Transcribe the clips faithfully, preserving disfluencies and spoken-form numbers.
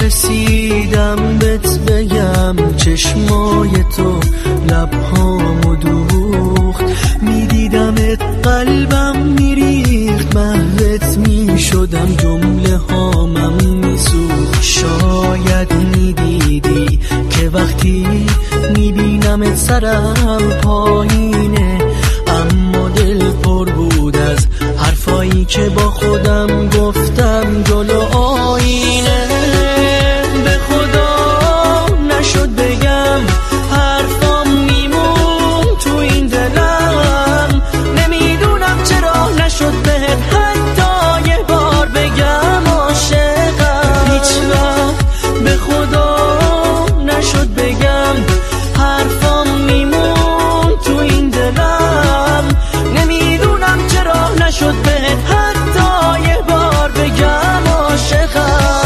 رسیدم بهت بگم چشمای تو لبهامو دوخت، میدیدمت قلبم میریخت، محوت میشدم جمله هامم میسوخت. شاید میدیدی که وقتی میبینمت سرم پایینه، اما دل پر بود از حرفایی که با خودم گفتم جلو آینه. به خدا نشد بگم حرفام میمون تو این دلم، نمیدونم چرا نشد بهت حتی یه بار بگم عاشقم. هیچ وقت به خدا نشد بگم حرفام میمون تو این دلم، نمیدونم چرا نشد بهت حتی یه بار بگم عاشقم.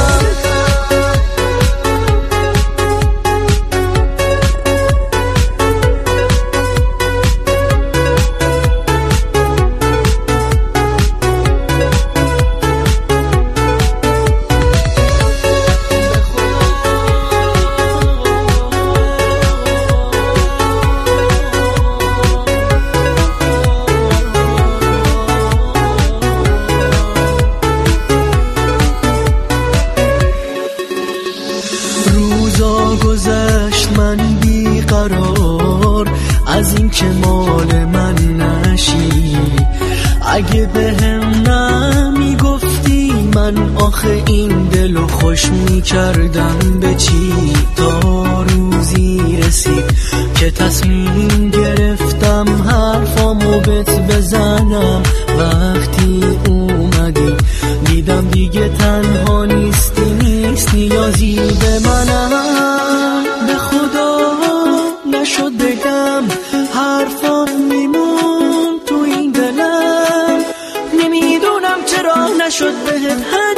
روزا گذشت من بیقرار از این که مال من نشی، اگه بهم نمیگفتی من آخه این دلو خوش میکردم به چی؟ تا روزی رسید که تصمیم گرفتم حرفامو بهت بزنم. وقتی اومدی دیدم دیگه تنها نیستی، نیست نیازی به منم. به خدا نشد بگم حرفام میمون تو این دلم، نمیدونم چرا نشد بهت